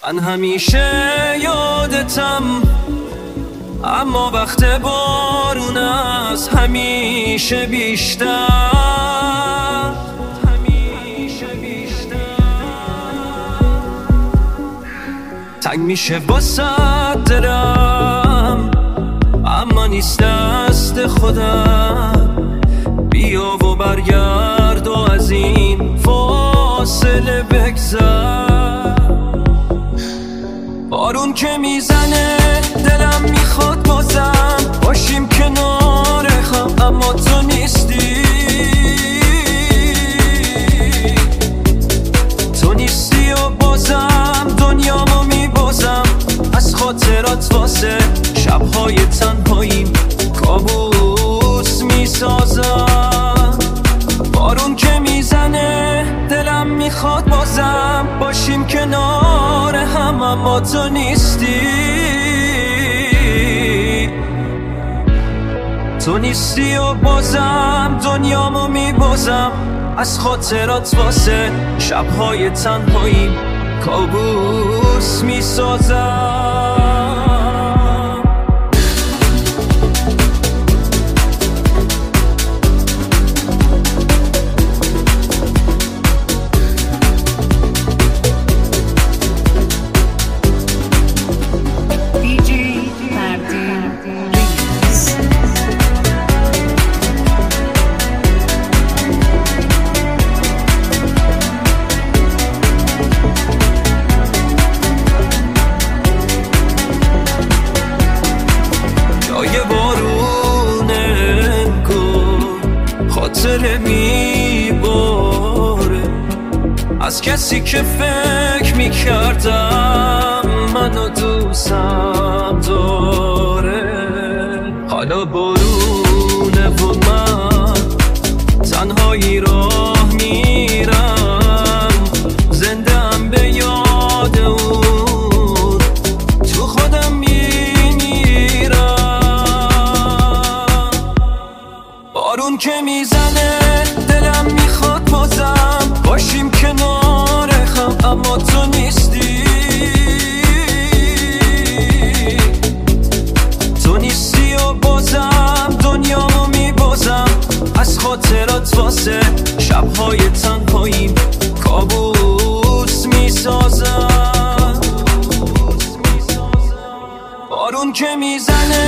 من همیشه یادتم، اما وقت بارون است همیشه بیشتر. تنگ میشه واسه دلم، اما نیست دست خودم. بیا و برگرد و از این فاصله بگذر. بارون که میزنه دلم میخواد بازم باشیم کنار هم، اما تو نیستی. تو نیستی و بازم دنیامو میبازم. از خاطرات واسه شبهای تنهاییم کابوس میسازم. بارون که میزنه دلم میخواد بازم باشیم کنار هم، اما تو نیستی. تو نیستی و بازم دنیامو میبازم. از خاطرات واسه شبهای تنهاییم کابوس میسازم. خاطره میباره از کسی که فکر میکردم منو دوستم داره. حالا بارونه و من تنهایی راه میرم، زنده‌ام به یاد اون، تو خودم میمیرم. بارون که میزنه دلم میخواد بازم باشیم کنار هم، اما تو نیستی. تو نیستی و بازم دنیامو میبازم. از خاطرات واسه شبهای تنهاییم کابوس میسازم. بارون که میزنه